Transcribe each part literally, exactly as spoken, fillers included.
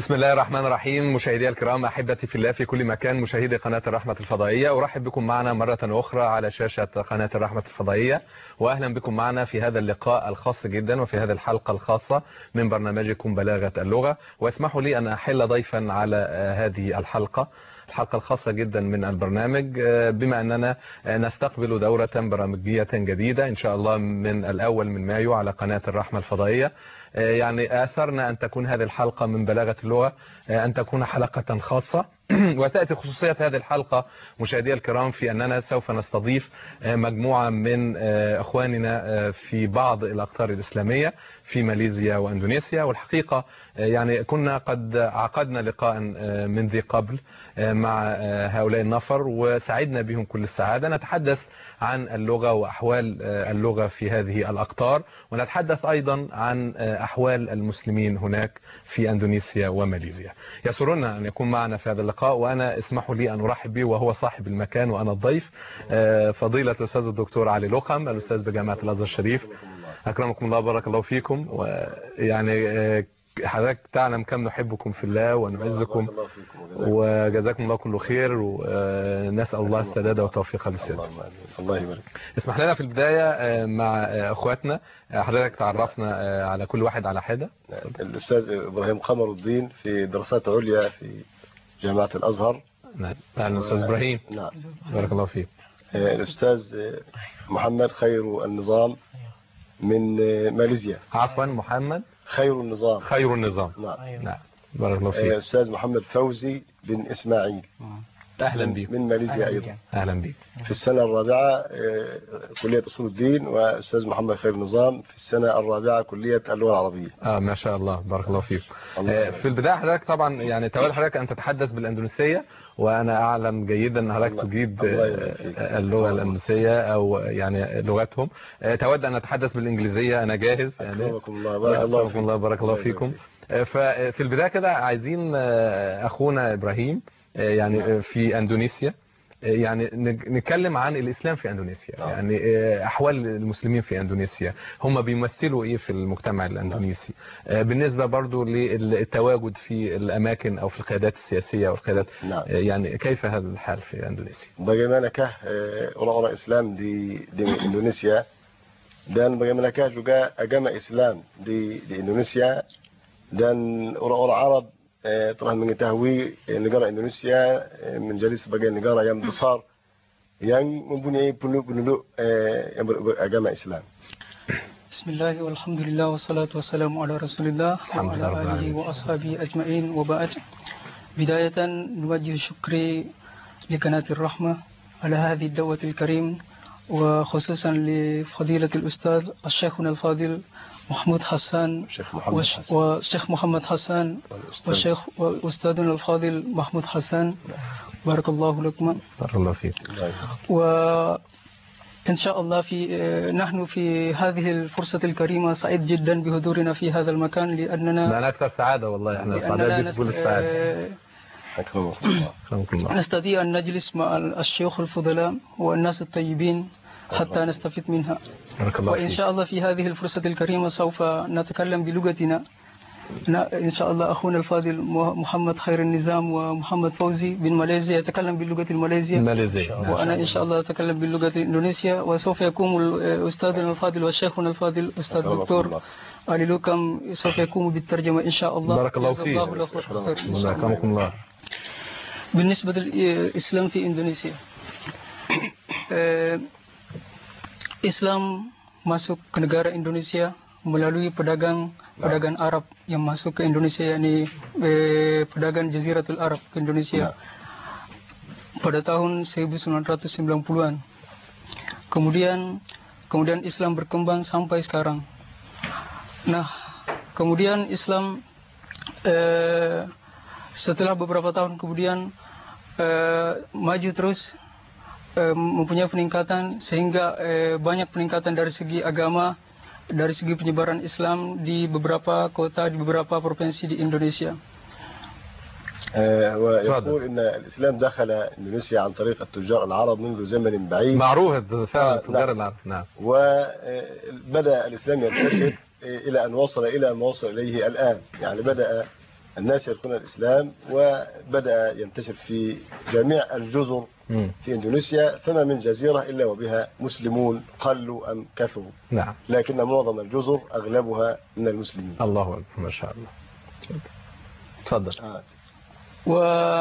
بسم الله الرحمن الرحيم. مشاهدي الكرام، أحبتي في الله في كل مكان، مشاهدي قناة الرحمة الفضائية، أرحب بكم معنا مرة أخرى على شاشة قناة الرحمة الفضائية، وأهلا بكم معنا في هذا اللقاء الخاص جدا وفي هذه الحلقة الخاصة من برنامجكم بلاغة اللغة. واسمحوا لي أن أحل ضيفا على هذه الحلقة الحلقة الخاصة جدا من البرنامج، بما أننا نستقبل دورة برامجية جديدة إن شاء الله من الأول من مايو على قناة الرحمة الفضائية. يعني آثرنا أن تكون هذه الحلقة من بلاغة اللغة أن تكون حلقة خاصة، وتأتي خصوصية هذه الحلقة مشاهدي الكرام في أننا سوف نستضيف مجموعة من أخواننا في بعض الأقطار الإسلامية في ماليزيا وأندونيسيا. والحقيقة يعني كنا قد عقدنا لقاء من ذي قبل مع هؤلاء النفر وسعدنا بهم كل السعادة. نتحدث عن اللغة وأحوال اللغة في هذه الأقطار، ونتحدث أيضا عن أحوال المسلمين هناك في أندونيسيا وماليزيا. يسرنا أن يكون معنا في هذا اللقاء، وأنا اسمحوا لي أن أرحب به وهو صاحب المكان وأنا الضيف، فضيلة الأستاذ الدكتور علي لقم، الأستاذ بجامعة الأزهر الشريف. أكرمكم الله، بارك الله فيكم. ويعني حضرتك تعلم كم نحبكم في الله ونعزكم، وجزاكم الله كل خير، ونسأل الله السداد والتوفيق للسيادة. الله يبارك. اسمح لنا في البداية مع أخواتنا، حضرتك تعرفنا على كل واحد على حدة. الأستاذ إبراهيم قمر الدين في دراسات عليا في جامعة الأزهر. نعم. أهلا أستاذ إبراهيم. نعم. بارك الله فيك. الأستاذ محمد خير النظام من ماليزيا. عفوا، محمد خير النظام. خير النظام. نعم. نعم. بارك الله فيك. الأستاذ محمد فوزي بن إسماعيل. أهلا بك. من ماليزيا أيضا. أهلا بك. في السنة الرابعة كلية أصول الدين، وأستاذ محمد خير النظام في السنة الرابعة كلية اللغة العربية. آه ما شاء الله، بارك الله فيك. آه في البداية حضرتك طبعا يعني تود حضرتك أن تتحدث بالأندونيسية، وأنا أعلم جيدا أن حضرتك تجيد اللغة الأندونيسية أو يعني لغتهم. آه تود أن نتحدث بالإنجليزية، أنا جاهز يعني. أكرمكم الله، بارك الله فيكم. الله بارك الله فيكم. ففي البداية كده عايزين أخونا إبراهيم يعني في أندونيسيا يعني نتكلم عن الإسلام في أندونيسيا. نعم. يعني أحوال المسلمين في أندونيسيا، هم بيمثلوا إيه في المجتمع الأندونيسي؟ نعم. بالنسبة برضو للتواجد في الأماكن أو في القيادات السياسية أو القيادات. نعم. يعني كيف هذا الحال في أندونيسيا؟ Bagaimana kah orang-orang Islam di di Indonesia, dan bagaimana kah juga agama Islam di di Indonesia, dan orang-orang Arab telah mengetahui negara Indonesia menjadi sebagai negara yang besar yang mempunyai penduduk-penduduk yang beragama Islam. Bismillah walhamdulillah wassalatu wassalamu ala rasulillah wa ala alihi wa ashabihi ajma'in wa ba'd. Bidayatan nuwajjihu syukri li qanatir rahmah ala hadhihi ad-dawati al-karim, wa khususan li fadilatil ustadz al-syekhuna al-fadil محمود حسان والشيخ محمد حسان والشيخ وأستاذنا الفاضل محمود حسان، بارك الله لكم. بارك الله فيك. وإن شاء الله في نحن في هذه الفرصة الكريمة سعيد جدا بحضورنا في هذا المكان، لأننا أنا أكثر سعادة والله، إحنا سعداء بكل السعادة. نستطيع أن نجلس مع الشيوخ الفضلاء والناس الطيبين حتى نستفيد منها. وإن شاء الله في هذه الفرصة الكريمة سوف نتكلم بلغتنا. إن شاء الله أخونا الفاضل محمد خير النظام ومحمد فوزي بن ماليزيا يتكلم باللغة الماليزية، وأنا إن شاء الله أتكلم باللغة الإندونيسية، وسوف يقوم أستاذنا الفاضل وشيخنا الفاضل أستاذ الدكتور علي لقم سوف يقوم بالترجمة إن شاء الله. بارك الله فيك. جزاكم الله. بالنسبة للإسلام في إندونيسيا، Islam masuk ke negara Indonesia melalui pedagang pedagang Arab yang masuk ke Indonesia, yakni eh, pedagang Jaziratul Arab ke Indonesia pada tahun seribu sembilan ratus sembilan puluhan. Kemudian kemudian Islam berkembang sampai sekarang. Nah, kemudian Islam eh, setelah beberapa tahun kemudian eh, maju terus, mempunyai peningkatan sehingga eh, banyak peningkatan dari segi agama, dari segi penyebaran Islam di beberapa kota, di beberapa provinsi di Indonesia. ويقول ان الاسلام دخل اندونيسيا عن طريق التجار العرب منذ زمن بعيد. معروف فعلا التجار العرب. نعم. وبدا الاسلام ينتشر الى ان وصل الى ما وصل اليه الان، يعني بدا الناس يدخلون الإسلام وبدأ ينتشر في جميع الجزر مم. في إندونيسيا، فما من جزيرة إلا وبها مسلمون قلوا أم كثروا، نعم. لكن معظم الجزر أغلبها من المسلمين. الله أكبر ما شاء الله. تفضل. آه. و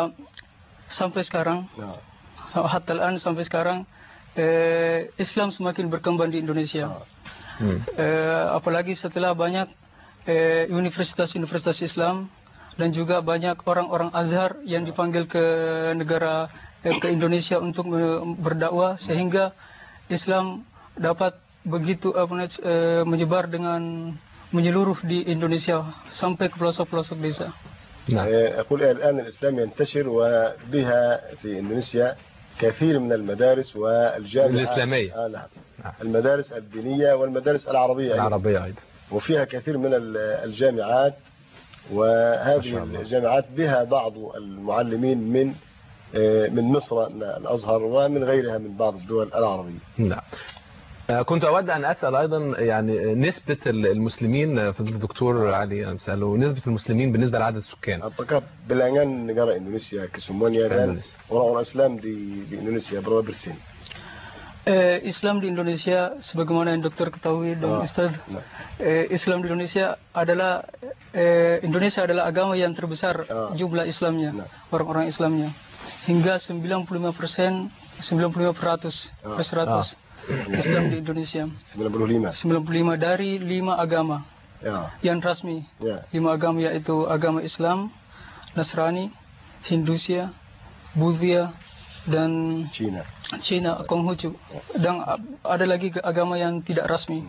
sampai sekarang, نعم. hatta al-an sampai sekarang, eh, Islam semakin berkembang di Indonesia. آه. مم. Eh, apalagi setelah banyak eh, universitas-universitas Islam dan juga banyak orang-orang Azhar yang dipanggil ke negara eh, ke Indonesia untuk me- berdakwah, sehingga Islam dapat begitu apa namanya, eh, menyebar dengan menyeluruh di Indonesia sampai ke pelosok-pelosok desa. نعم. آه، أقول الآن الإسلام ينتشر وبها في إندونيسيا كثير من المدارس والجامعات الإسلامية. آه نعم. نعم. المدارس الدينية والمدارس العربية أيضا. العربية أيضا. وفيها كثير من ال- الجامعات، ما وهذه شاء الله. الجامعات بها بعض المعلمين من آه، من مصر الأزهر ومن غيرها من بعض الدول العربية. نعم. آه، كنت أود أن أسأل أيضا يعني نسبة المسلمين، فضيلة الدكتور علي أسأله نسبة المسلمين بالنسبة لعدد السكان. Apakah bilangan negara Indonesia kesemuanya dan Indonesia. orang-orang Islam di, di Indonesia berapa persen? Eh, Islam di Indonesia, sebagaimana yang dokter ketahui dan Ah, Ustaz, nah. eh, Islam di Indonesia adalah eh, Indonesia adalah agama yang terbesar Ah. jumlah Islamnya, Nah. orang-orang Islamnya, hingga sembilan puluh lima persen, sembilan puluh lima peratus Ah. per seratus Islam di Indonesia. sembilan puluh lima. sembilan puluh lima dari lima agama Ya, yang resmi. ya. Lima agama yaitu agama Islam, Nasrani, Hindusia, Buddha, dan Cina. Cina, Konghucu. Dan a- ada lagi ke- agama yang tidak resmi.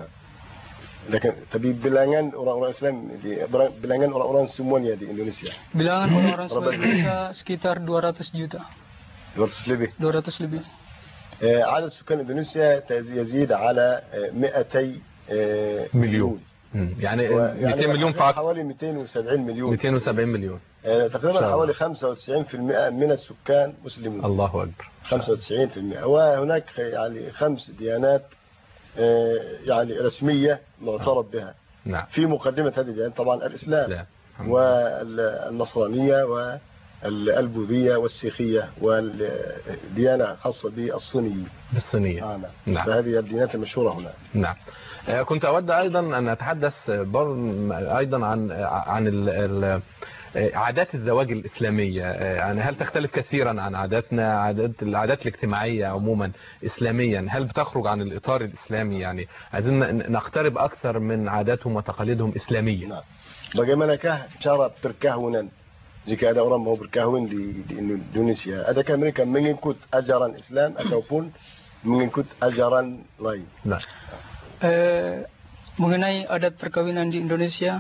Lakin, tapi bilangan orang-orang Islam, di, bilangan orang-orang semuanya di Indonesia Bilangan orang-orang semua Indonesia sekitar dua ratus juta, dua ratus lebih. dua ratus lebih. آه، عدد سكان إندونيسيا تز- يزيد على آه، مئتي آه، مليون. مم. يعني و- مئتين مليون فقط. حوالي مئتين وسبعين مليون. مئتين وسبعين مليون. آه، إن تقريبا شاء الله. حوالي خمسة وتسعين بالمئة من السكان مسلمون. الله أكبر. خمسة وتسعين بالمئة. وهناك يعني خمس ديانات آه، يعني رسمية معترف بها. نعم. في مقدمة هذه الديانات طبعا الإسلام لا. والنصرانية والبوذية والسيخية والديانة خاصة بالصينية. بالصينية. آه نعم. نعم. فهذه الديانات المشهورة هنا. نعم. آه، كنت أود أيضا أن أتحدث بر أيضا عن عن ال- ال- عادات الزواج الإسلامية. آه، يعني هل تختلف كثيرا عن عاداتنا، عادات العادات الاجتماعية عموما إسلاميا؟ هل بتخرج عن الإطار الإسلامي؟ يعني عايزين ن- نقترب أكثر من عاداتهم وتقاليدهم إسلامية. Nah, bagaimanakah cara perkahwinan jika ada orang mau berkahwin di, di Indonesia? Adakah mereka mengikut ajaran Islam ataupun mengikut ajaran lain? نعم. Eh, mengenai adat perkawinan di Indonesia,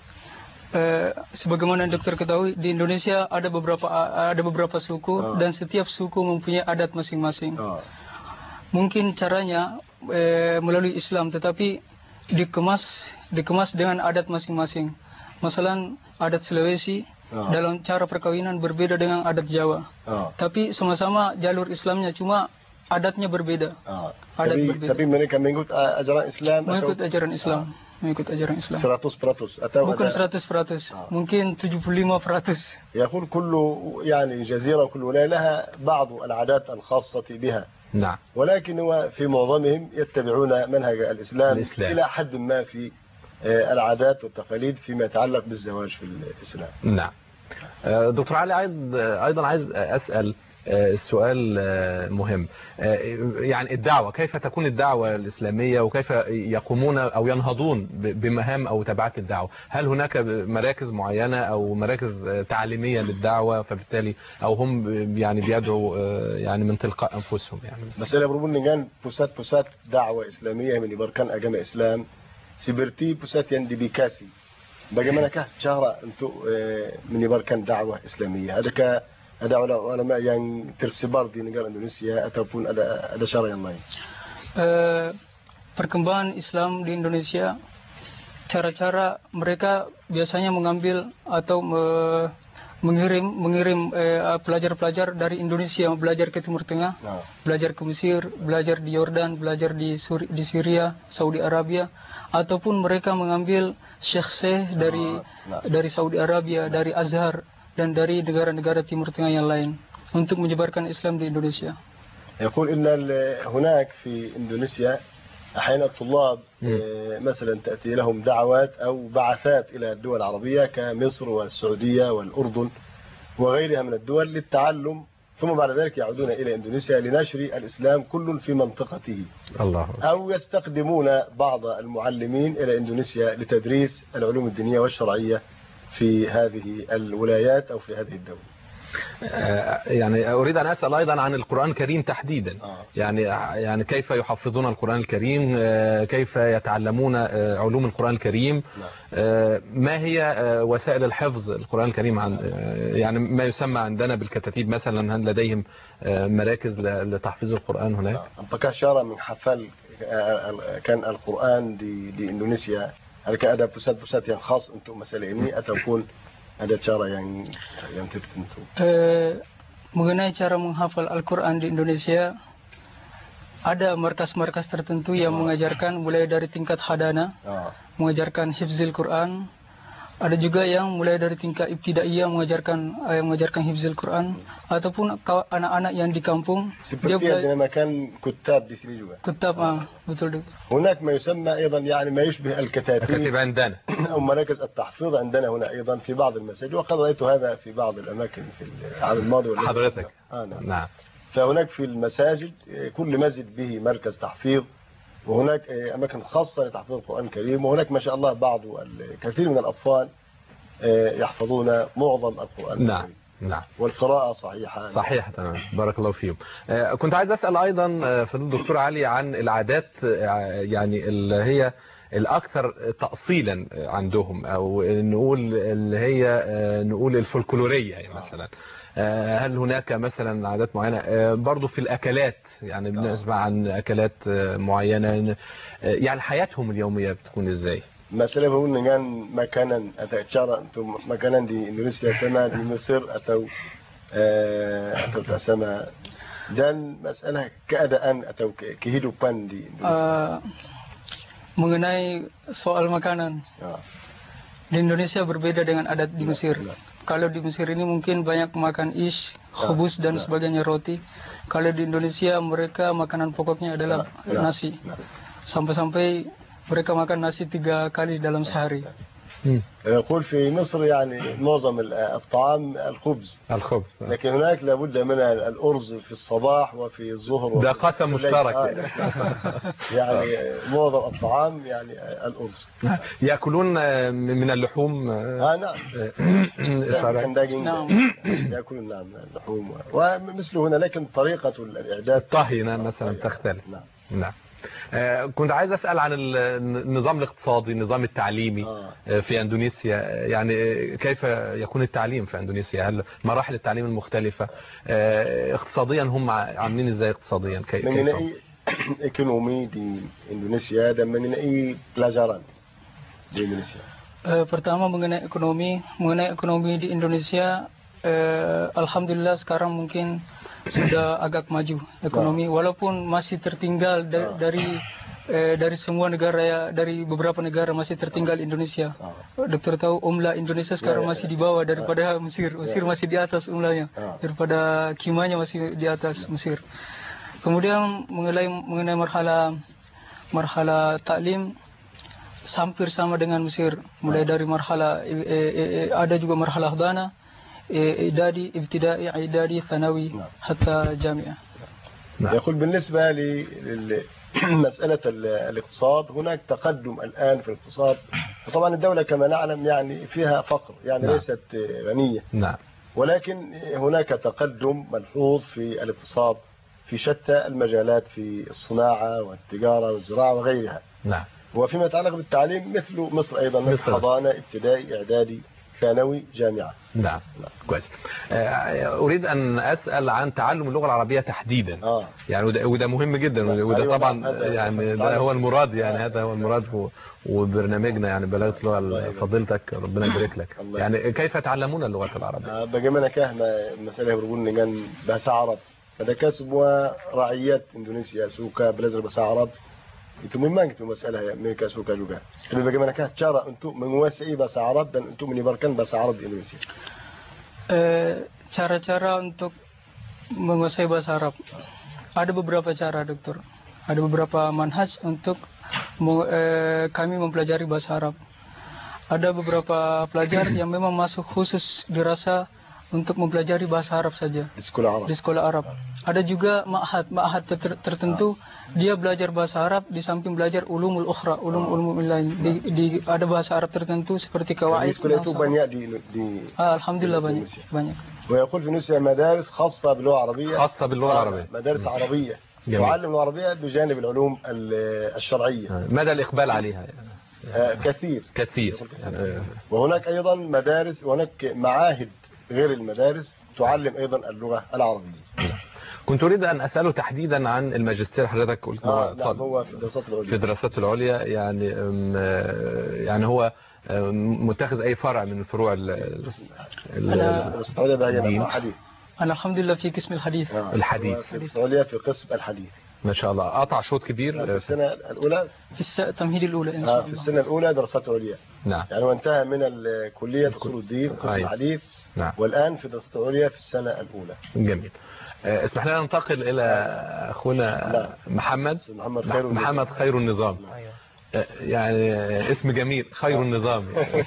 eh, sebagaimana dokter ketahui, di Indonesia ada beberapa ada beberapa suku Ah. dan setiap suku mempunyai adat masing-masing. Ah, Mungkin caranya eh, melalui Islam, tetapi dikemas dikemas dengan adat masing-masing. Masalah adat Sulawesi Ah. dalam cara perkawinan berbeda dengan adat Jawa. ah, Tapi sama-sama jalur Islamnya, cuma adatnya berbeda. ah. Adat Tapi, berbeda. tapi mereka mengikut a- ajaran Islam Mengikut atau ajaran Islam, mengikut ajaran Islam. seratus peratus atau Bukan ada- seratus peratus, Ah. mungkin tujuh puluh lima peratus. يقول كل يعني جزيرة كل ولاية لها بعض العادات الخاصة بها، نعم. ولكن هو في معظمهم يتبعون منهج الإسلام, الإسلام. إلى حد ما في آه، العادات والتقاليد فيما يتعلق بالزواج في الإسلام. نعم. آه، دكتور علي، عايز أيضا عايز أسأل آه، السؤال آه، مهم. آه، يعني الدعوة، كيف تكون الدعوة الإسلامية وكيف يقومون أو ينهضون ب- بمهام أو تبعات الدعوة؟ هل هناك مراكز معينة أو مراكز آه، تعليمية للدعوة، فبالتالي أو هم ب- يعني بيدعوا آه، يعني من تلقاء أنفسهم يعني؟ Masalah berhubung dengan pusat-pusat dakwah Islamiyah yang menyebarkan agama Islam seperti pusat yang di Bekasi. Bagaimanakah cara untuk eh, menyebarkan dakwah Islamiyah? Adakah ada ulama yang tersebar di negara Indonesia ataupun ada ada cara yang lain? Eh, perkembangan Islam di Indonesia, cara-cara mereka biasanya mengambil atau me- mengirim mengirim eh, pelajar-pelajar dari Indonesia yang belajar ke Timur Tengah, نعم belajar ke Mesir, belajar di Yordan, belajar di Suri, di Syria, Saudi Arabia, ataupun mereka mengambil syekh-syekh dari nah. dari Saudi Arabia, dari Azhar dan dari negara-negara Timur Tengah yang lain untuk menyebarkan Islam di Indonesia. يقول إن ال- هناك في إندونيسيا أحيانا الطلاب آه، مثلا تأتي لهم دعوات أو بعثات إلى الدول العربية كمصر والسعودية والأردن وغيرها من الدول للتعلم، ثم بعد ذلك يعودون إلى إندونيسيا لنشر الإسلام كل في منطقته، الله. أو يستخدمون بعض المعلمين إلى إندونيسيا لتدريس العلوم الدينية والشرعية في هذه الولايات أو في هذه الدول. آه، يعني أريد أن أسأل أيضا عن القرآن الكريم تحديدا. آه. يعني يعني كيف يحفظون القرآن الكريم، آه، كيف يتعلمون آه، علوم القرآن الكريم، آه، ما هي آه، وسائل الحفظ القرآن الكريم، عن آه، يعني ما يسمى عندنا بالكتاتيب مثلا، هل لديهم آه، مراكز ل- لتحفيظ القرآن هناك؟ apakah cara menghafal eh, kan Al-Quran di di Indonesia, adakah ada pusat-pusat yang khas untuk masalah ini ataupun ada cara yang yang tertentu? Eh, mengenai cara menghafal Al-Quran di Indonesia, ada markas-markas tertentu yang mengajarkan mulai dari tingkat hadana, Ah, mengajarkan hifzil Quran. Ada juga yang mulai dari tingkat ibtidaiyah mengajarkan eh, mengajarkan hifzil Quran, ataupun kaw- anak-anak yang di kampung dia seperti yang belajar dinamakan kutab di sini juga. kutab, ah, betul. هناك ما يسمى أيضا يعني ما يشبه الكتاتيب الكتاتيب عندنا. أو مراكز التحفيظ عندنا هنا أيضا في بعض المساجد، وقد رأيت هذا في بعض الأماكن في العام الماضي والذي حضرتك. قبله. آه نعم. نعم. فهناك في المساجد كل مسجد به مركز تحفيظ، وهناك أماكن خاصة لتحفيظ القرآن الكريم، وهناك ما شاء الله بعض الكثير من الأطفال يحفظون معظم القرآن نعم. الكريم. نعم. والقراءة صحيحة. صحيح تمام. بارك الله فيكم. آه، كنت عايز أسأل أيضا آه، فضيلة الدكتور علي عن العادات، آه، يعني اللي هي الأكثر تأصيلا عندهم، أو نقول اللي هي آه، نقول الفولكلورية يعني مثلا. آه، هل هناك مثلا عادات معينة آه، برضو في الأكلات، يعني بنسمع عن أكلات آه، معينة، آه، يعني حياتهم اليومية بتكون إزاي؟ Masalah pun dengan makanan atau cara untuk makanan di Indonesia sama di Mesir atau uh, atau tak sama, dan masalah keadaan atau ke kehidupan di Indonesia. Uh, mengenai soal makanan, Ah. di Indonesia berbeda dengan adat di Nah, Mesir. nah. Kalau di Mesir ini mungkin banyak makan ish, Nah, khubus dan nah. sebagainya, roti. Kalau di Indonesia mereka makanan pokoknya adalah Nah, nah, nasi. nah. Sampai-sampai mereka makan nasi tiga kali dalam sehari. يقول في مصر يعني معظم الطعام الخبز، الخبز. لكن هناك لابد من الأرز في الصباح وفي الظهر. ده قسم مشترك. آه يعني معظم الطعام يعني الأرز. يأكلون من اللحوم. آه نعم. نعم. يأكلون نعم اللحوم ومثله هنا، لكن طريقة الإعداد الطهي مثلا تختلف. نعم. نعم. كنت عايز أسأل عن النظام الاقتصادي، النظام التعليمي آه. في أندونيسيا، يعني كيف يكون التعليم في أندونيسيا؟ هل مراحل التعليم المختلفة اقتصاديا هم عاملين إزاي اقتصاديا؟ كيف mengenai ekonomi di Indonesia dan mengenai pelajaran di Indonesia. Uh, pertama mengenai ekonomi, mengenai ekonomi di Indonesia, uh, alhamdulillah sekarang mungkin sudah agak maju ekonomi, walaupun masih tertinggal da dari eh, dari semua negara, ya, dari beberapa negara masih tertinggal Indonesia. Dokter tahu umlah Indonesia sekarang masih di bawah daripada Mesir. Mesir masih di atas umlahnya, daripada kimanya masih di atas Mesir. Kemudian mengenai mengenai marhala marhala taklim hampir sama dengan Mesir, mulai dari marhala eh, eh, ada juga marhala hadana, إعدادي ابتدائي إعدادي ثانوي حتى جامعة. يقول بالنسبة لمسألة الاقتصاد هناك تقدم الآن في الاقتصاد، وطبعا الدولة كما نعلم يعني فيها فقر، يعني نعم. ليست غنية، نعم. ولكن هناك تقدم ملحوظ في الاقتصاد في شتى المجالات، في الصناعة والتجارة والزراعة وغيرها. نعم. وفيما يتعلق بالتعليم مثل مصر أيضا، مثل حضانة ابتدائي إعدادي ثانوي جامعة. نعم كويس. آه، أريد أن أسأل عن تعلم اللغة العربية تحديدا. آه. يعني وده, وده مهم جدا، وده أيوة طبعا نعم، هذا يعني ده هو المراد، يعني هذا هو المراد و- وبرنامجنا يعني بلاغة لغة فضيلتك ربنا يبارك لك. يعني كيف تعلمون اللغة العربية؟ آه، bagaimana kah masalah berhubungan dengan bahasa Arab? Adakah semua rakyat Indonesia suka belajar bahasa Arab? Itu memang itu masalah yang mereka suka juga. Tapi bagaimanakah cara untuk menguasai bahasa Arab dan untuk menyebarkan bahasa Arab di Indonesia? Eh, cara-cara untuk menguasai bahasa Arab ada beberapa cara, dokter. Ada beberapa manhaj untuk mu- eh, kami mempelajari bahasa Arab. Ada beberapa pelajar yang memang masuk khusus dirasa untuk mempelajari bahasa Arab saja Di sekolah Arab. di sekolah Arab. Ada juga ma'had, ma'had ter- tertentu dia belajar bahasa Arab di samping belajar ulumul ukhra, ulum ulum lain. Di, di ada bahasa Arab tertentu seperti Di kawaid. sekolah itu banyak di di Ah, alhamdulillah banyak, Indonesia. banyak. ويقول في روسيا مدارس خاصة باللغة العربية. خاصة باللغة العربية. مدارس عربية جميل. تعلم اللغة العربية بجانب العلوم ال- الشرعية. مدى الإقبال عليها؟ آه، كثير كثير. يعني وهناك أيضا مدارس وهناك معاهد غير المدارس تعلم أيضا اللغة العربية. كنت أريد أن أسأله تحديدا عن الماجستير. حضرتك قلت آه طالب نعم هو في الدراسات في العليا. الدراسات العليا، يعني أم، يعني هو أم، متخذ أي فرع من الفروع ال- ال- أنا- الدراسات العليا بقى الدين؟ الحديث. أنا الحمد لله في قسم الحديث. آه. الحديث. هو في الدراسات العليا في قسم الحديث. ما شاء الله قطع شوط في كبير. السنة الأولى في الس- التمهيد الأولى إن آه شاء في الله. السنة الأولى دراسات عليا. نعم يعني وانتهى من الكلية أصول الدين قسم أيوة. الحديث. نعم والآن في الدراسات العليا في السنة الأولى. جميل. آه، اسمح لنا ننتقل إلى أخونا نعم. محمد. محمد خير النظام. محمد خير النظام. أيوة. آه، يعني اسم جميل، خير النظام.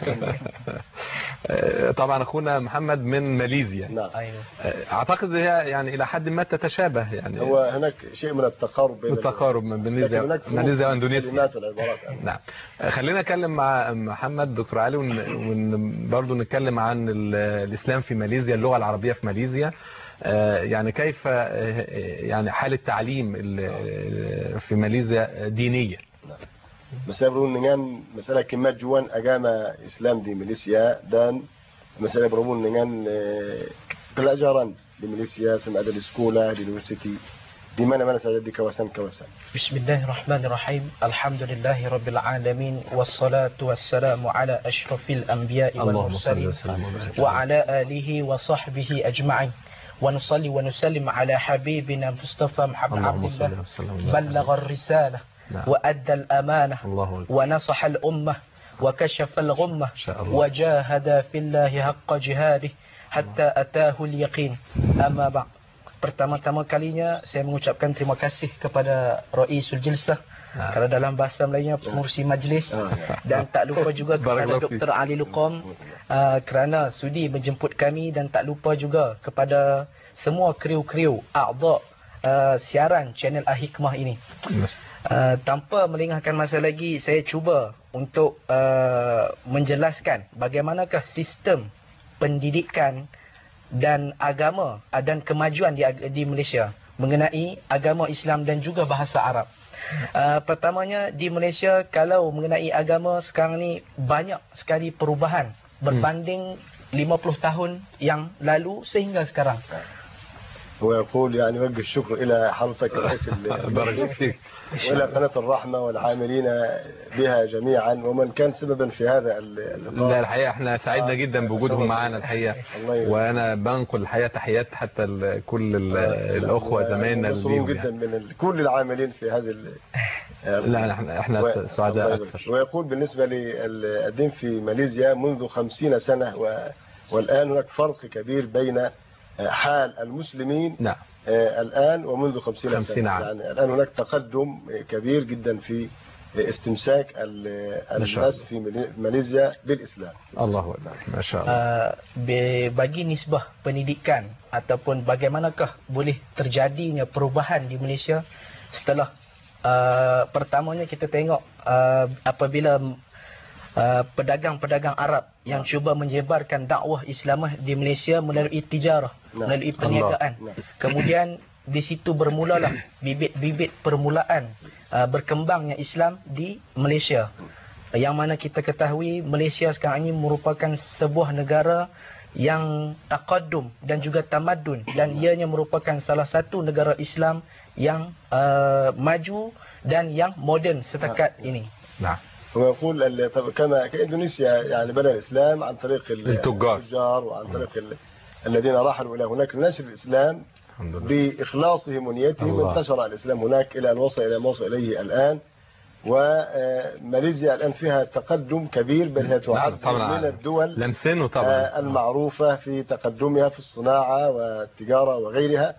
آه، طبعا أخونا محمد من ماليزيا. نعم. أيوة. آه، أعتقد هي يعني إلى حد ما تتشابه، يعني هو هناك شيء من التقارب بين التقارب من لكن ماليزيا هناك فروق ماليزيا في واندونيسيا. الكلمات والعبارات. نعم. خلينا نتكلم مع محمد دكتور علي، وبرضه نتكلم عن ال- الإسلام في ماليزيا، اللغة العربية في ماليزيا. آه، يعني كيف آه، يعني حال التعليم ال- في ماليزيا دينية. Masalah berhubungan dengan masalah kemajuan agama Islam di Malaysia dan masalah berhubungan dengan eh, pelajaran di Malaysia sama ada di sekolah, di universiti, di mana-mana saja di kawasan-kawasan. Bismillahirrahmanirrahim. Alhamdulillahi Rabbil Alamin. Wassalatu wassalamu ala ashrafil anbiya'i wal Allahumma salli wa mursalin. sallim wa barik. Wa ala alihi wa sahbihi ajma'in. ونصلي ونسلم على حبيبنا المصطفى محمد اللهم عبد صل الله وسلم. بلغ الرسالة نعم. وأدى الأمانة الله أكبر. ونصح الأمة وكشف الغمة شاء الله. وجاهد في الله حق جهاده حتى أتاه اليقين. أما بعد. Pertama-tama kalinya saya mengucapkan terima kasih kepada Raisul Jilsah, Nah. kalau dalam bahasa Melayunya pengurusi majlis, dan tak lupa juga kepada Barakallahu Doktor Ali Luqom uh, kerana sudi menjemput kami, dan tak lupa juga kepada semua kriu-kriu a'dha uh, siaran channel Al-Hikmah ini. Uh, tanpa melengahkan masa lagi, saya cuba untuk uh, menjelaskan bagaimanakah sistem pendidikan dan agama dan kemajuan di, di Malaysia mengenai agama Islam dan juga bahasa Arab. Uh, pertamanya di Malaysia, kalau mengenai agama sekarang ni banyak sekali perubahan berbanding lima puluh tahun yang lalu sehingga sekarang. ويقول يعني وجه الشكر إلى حضرتك رئيس بارك فيك. وإلى قناة الرحمة والعاملين بها جميعا ومن كان سببا في هذا اللقاء. لا الحقيقة احنا سعدنا جدا بوجودهم معنا الحقيقة، وانا بنقل الحقيقة تحيات حتى ل- كل ال- الاخوة زمايلنا مسرور اللي جدا من ال- كل العاملين في هذه ال- لا احنا احنا و- سعداء الله يبارك. اكثر. ويقول بالنسبة للدين في ماليزيا منذ خمسين سنة و- والآن هناك فرق كبير بين حال المسلمين نعم. آه، الآن ومنذ خمسين, خمسين سنة عام. يعني الآن هناك تقدم كبير جدا في استمساك ال- ما شاء الناس في مالي- ماليزيا بالإسلام. الله أكبر ما شاء الله. Uh, be- bagi nisbah pendidikan ataupun bagaimanakah boleh terjadinya perubahan di Malaysia setelah uh, pertamanya kita tengok uh, apabila uh, pedagang-pedagang Arab yang cuba menyebarkan dakwah Islamah di Malaysia melalui tijarah, Nah. melalui perniagaan. Nah. Kemudian di situ bermulalah bibit-bibit permulaan uh, berkembangnya Islam di Malaysia. yang mana kita ketahui Malaysia sekarang ini merupakan sebuah negara yang taqaddum dan juga tamadun, dan ianya merupakan salah satu negara Islam yang uh, maju dan yang moden setakat ini. نعم. ويقول ال- طب كما كإندونيسيا يعني بدأ الإسلام عن طريق ال- التجار. التجار وعن طريق ال- الذين راحلوا إلى هناك لنشر الإسلام الحمد لله. بإخلاصهم ونيتهم. الله. انتشر الإسلام هناك إلى أن وصل إلى ما وصل إليه الآن. وماليزيا الآن فيها تقدم كبير، بل هي تعد طبعاً. من الدول لمسينه طبعا. آه، المعروفة في تقدمها في الصناعة والتجارة وغيرها.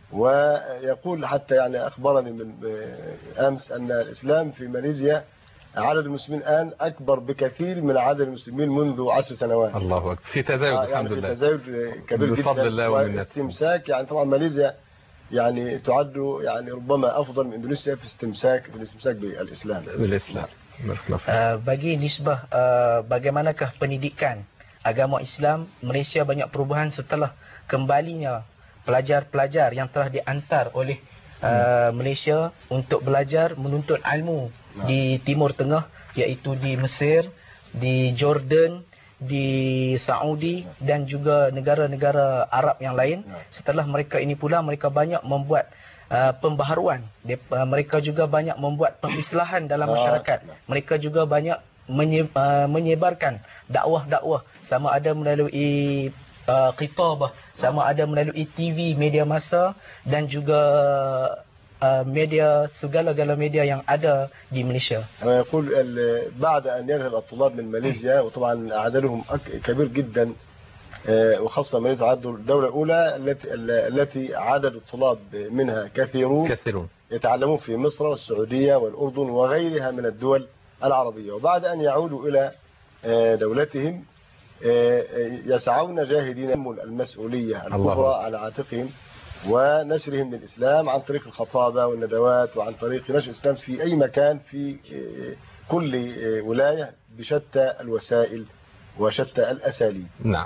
ويقول حتى يعني أخبرني من آه، أمس أن الإسلام في ماليزيا عدد المسلمين الآن أكبر بكثير من عدد المسلمين منذ عشر سنوات. الله أكبر. في تزايد آه، الحمد يعني في لله. تزايد كبير بفضل جدا الله ومنته. واستمساك. يعني طبعا ماليزيا يعني تعد يعني ربما أفضل من إندونيسيا في استمساك في الاستمساك بالإسلام. بالإسلام. بارك الله فيك. Uh, bagi nisbah uh, bagaimanakah pendidikan agama Islam, Malaysia banyak perubahan setelah kembalinya pelajar-pelajar yang telah diantar oleh uh, Malaysia untuk belajar menuntut ilmu di Timur Tengah, iaitu di Mesir, di Jordan, di Saudi dan juga negara-negara Arab yang lain. Setelah mereka ini pula mereka banyak membuat uh, pembaharuan. Dep- uh, mereka juga banyak membuat pengislahan dalam masyarakat. Mereka juga banyak menye- uh, menyebarkan dakwah-dakwah, sama ada melalui uh, khitabah, sama ada melalui T V, media massa dan juga uh, media, segala-gala media yang ada di Malaysia. ويقول ال- بعد أن يذهب الطلاب من ماليزيا، وطبعا عددهم أك- كبير جدا، آه، وخاصة ماليزيا عدد الدولة الأولى التي التي عدد الطلاب منها كثيرون كثيرون. يتعلمون في مصر والسعودية والأردن وغيرها من الدول العربية. وبعد أن يعودوا إلى آه، دولتهم آه، يسعون جاهدين المسؤولية الكبرى على عاتقهم ونشرهم للإسلام عن طريق الخطابة والندوات وعن طريق نشر الإسلام في أي مكان في آه، كل آه، ولاية بشتى الوسائل وشتى الأساليب. نعم.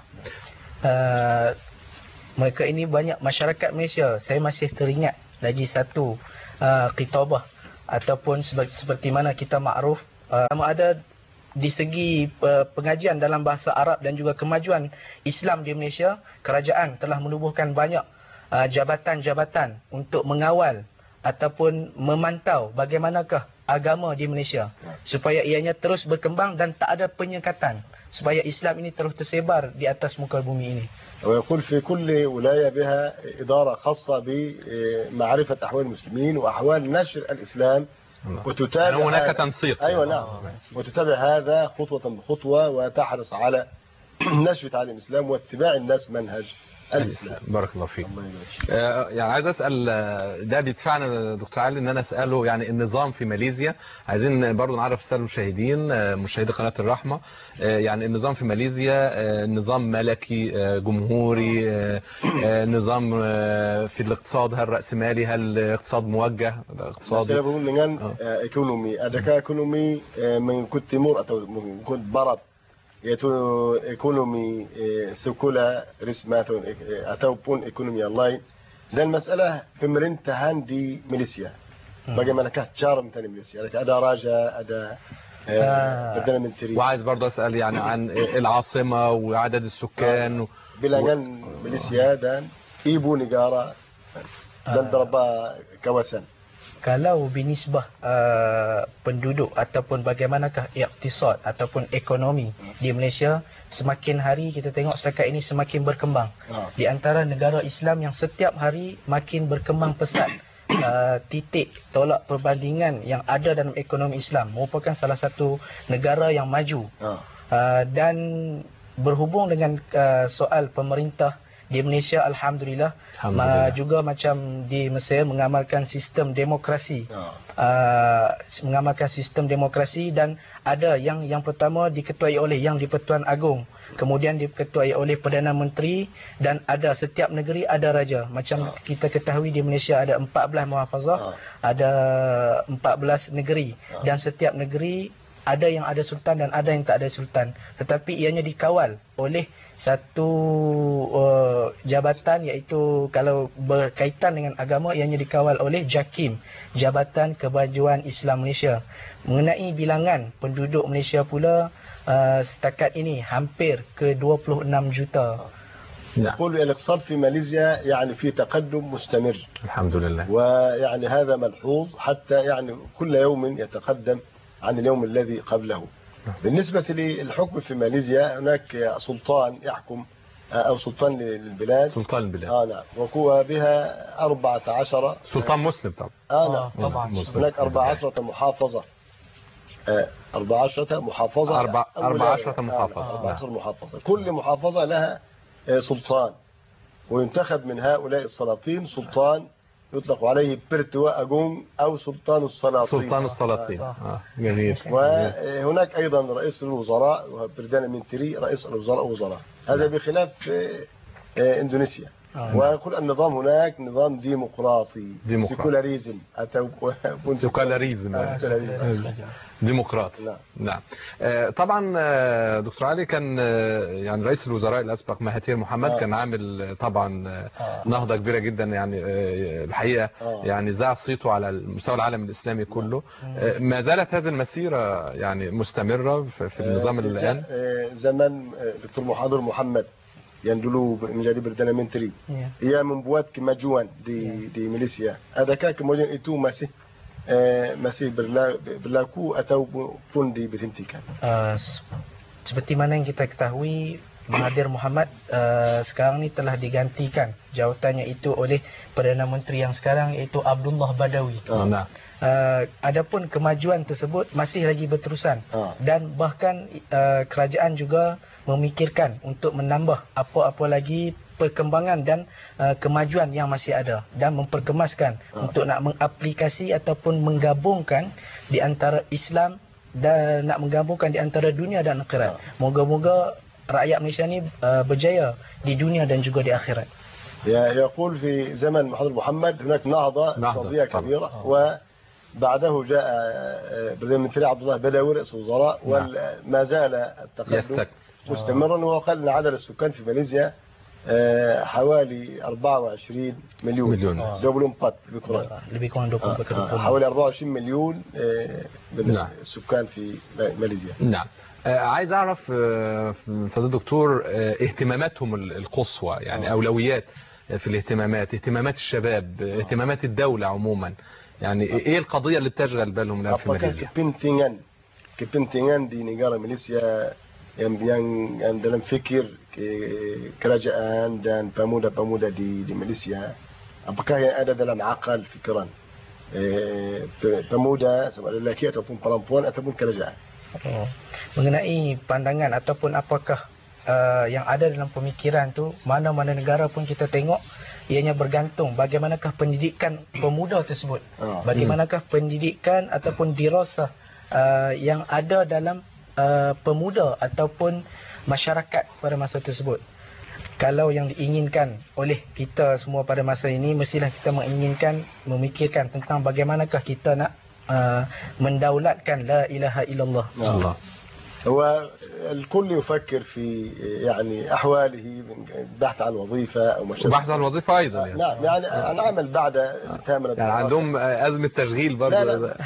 Uh, mereka ini banyak masyarakat Malaysia. Saya masih teringat lagi satu uh, khitabah ataupun seperti, seperti mana kita makruf, uh, sama ada di segi uh, pengajian dalam bahasa Arab dan juga kemajuan Islam di Malaysia. Kerajaan telah menubuhkan banyak uh, jabatan-jabatan untuk mengawal ataupun memantau bagaimanakah agama di Malaysia supaya ianya terus berkembang dan tak ada penyekatan, supaya Islam ini terus tersebar di atas muka bumi ini. ويقول في كل ولاية بها إدارة خاصة بمعرفة أحوال المسلمين وأحوال نشر الإسلام وتتابع يعني هناك هذا. تنسيق. أيوة نعم. وتتابع هذا خطوة بخطوة وتحرص على نشر تعليم الإسلام واتباع الناس منهج الإسلام. بارك الله فيك. الله يبارك. آه، يعني عايز اسال، آه، ده بيدفعنا دكتور علي ان انا اساله يعني النظام في ماليزيا، عايزين برضو نعرف الساده المشاهدين، آه، مشاهدي قناه الرحمه، آه، يعني النظام في ماليزيا آه، نظام ملكي آه، جمهوري، آه، آه، نظام آه، في الاقتصاد هل راسمالي، هل اقتصاد موجه اقتصادي؟ Saya berhubung dengan uh, ekonomi. Adakah ekonomi uh, mengikut timur atau mengikut barat, yaitu ekonomi uh, sekularisme atau, uh, ataupun ekonomi yang lain. Dan masalah pemerintahan di Malaysia, bagaimanakah cara pemerintahan di Malaysia? Adakah ada raja, ada uh, perdana menteri? وعايز برضو اسال يعني عن العاصمه وعدد السكان و... Bilangan Malaysia dan ibu negara dan berapa kawasan. Kalau binisbah uh, penduduk ataupun bagaimanakah iktisad ataupun ekonomi di Malaysia, semakin hari kita tengok setakat ini semakin berkembang. Ha. Di antara negara Islam yang setiap hari makin berkembang pesat. Uh, titik tolak perbandingan yang ada dalam ekonomi Islam merupakan salah satu negara yang maju. Ha. Uh, dan berhubung dengan uh, soal pemerintah di Malaysia, Alhamdulillah, Alhamdulillah. Ma, juga macam di Mesir mengamalkan sistem demokrasi. Ha. Uh, mengamalkan sistem demokrasi dan ada yang yang pertama diketuai oleh Yang di-Pertuan Agong, kemudian diketuai oleh Perdana Menteri, dan ada setiap negeri ada raja. Macam Ha. kita ketahui di Malaysia ada empat belas muhafazah, Ha. ada empat belas negeri, Ha. dan setiap negeri ada yang ada sultan dan ada yang tak ada sultan, tetapi ianya dikawal oleh Satu uh, jabatan iaitu kalau berkaitan dengan agama ianya dikawal oleh JAKIM, Jabatan Kemajuan Islam Malaysia. Mengenai bilangan penduduk Malaysia pula uh, setakat ini hampir ke dua puluh enam juta. يقول الاقتصاد في ماليزيا يعني في تقدم مستمر الحمد لله. ويعني هذا ملحوظ حتى يعني كل يوم يتقدم عن اليوم الذي قبله. بالنسبة للحكم في ماليزيا هناك سلطان يحكم أو سلطان للبلاد. سلطان البلاد. آه نعم. وكو بها أربعة عشر سلطان مسلم طبعا. آه نعم طبعا. هناك أربعة عشرة محافظة. آه أربعة عشرة محافظة. أربعة أربعة عشرة محافظة. أربعة عشرة محافظة. كل محافظة لها سلطان وينتخب من هؤلاء السلاطين سلطان يطلق عليه برتوا أجون أو سلطان السلاطين. سلطان السلاطين. آه. آه. جميل. وهناك أيضا رئيس الوزراء وبردانا منتري رئيس الوزراء وزراء. هذا بخلاف إندونيسيا. آه. ويقول النظام هناك نظام ديمقراطي. ديمقراطي. سيكولاريزم. سيكولاريزم. ديمقراطي. نعم. نعم. آه طبعا آه دكتور علي كان آه يعني رئيس الوزراء الأسبق مهاتير محمد آه. كان عامل طبعا آه نهضة كبيرة جدا يعني آه الحقيقة آه. يعني زاع صيته على مستوى العالم الإسلامي كله. آه ما زالت هذه المسيرة يعني مستمرة في, في النظام آه الآن. آه زمن دكتور محاضر محمد yang dulu menjadi Perdana Menteri. Yeah. Ia membuat kemajuan di yeah. di Malaysia. Adakah kemajuan itu masih eh, masih berlaku ataupun diberhentikan? Uh, seperti mana yang kita ketahui, Mahathir Mohamad uh, sekarang ni telah digantikan jawatannya itu oleh Perdana Menteri yang sekarang iaitu Abdullah Badawi. Oh, nah. Uh, adapun kemajuan tersebut masih lagi berterusan uh. dan bahkan uh, kerajaan juga memikirkan untuk menambah apa-apa lagi perkembangan dan uh, kemajuan yang masih ada dan memperkemaskan uh. untuk nak mengaplikasi ataupun menggabungkan di antara Islam dan nak menggabungkan di antara dunia dan akhirat. Uh. Moga-moga rakyat Malaysia ni uh, berjaya di dunia dan juga di akhirat. Ya, يقول في زمن محمد محمد هناك نهضة اقتصادية كبيرة وبعده جاء برنامج منتري عبد الله بدوي رئيس الوزراء وما زال التقدم مستمرا. وقال عدد السكان في ماليزيا حوالي أربعة وعشرين مليون مليون زبلون بات lebih kurang dua puluh empat حوالي أربعة وعشرين مليون السكان في ماليزيا. نعم. عايز اعرف فضيلة الدكتور اهتماماتهم القصوى يعني اولويات في الاهتمامات، اهتمامات الشباب، اهتمامات الدولة عموما، يعني ايه القضية اللي بتشغل بالهم الان في ماليزيا؟ kepentingan kepentingan di negara Malaysia yang yang, yang dalam fikir ke, kerajaan dan pemuda-pemuda di di Malaysia, apakah yang ada dalam akal fikiran eh, pemuda sama ada lelaki ataupun perempuan ataupun kerajaan? Oh. Mengenai pandangan ataupun apakah uh, yang ada dalam pemikiran tu, mana-mana negara pun kita tengok ianya bergantung bagaimanakah pendidikan pemuda tersebut, oh. bagaimanakah pendidikan ataupun dirasah uh, yang ada dalam uh, pemuda ataupun masyarakat pada masa tersebut. Kalau yang diinginkan oleh kita semua pada masa ini, mestilah kita menginginkan, memikirkan tentang bagaimanakah kita nak uh, mendaulatkan la ilaha illallah. Allah. هو الكل يفكر في يعني أحواله بحث عن وظيفة أو مشروع. بحث عن وظيفة أيضا يعني. نعم يعني أنا أعمل بعد تامل يعني عندهم أزمة تشغيل برضه. لا لا.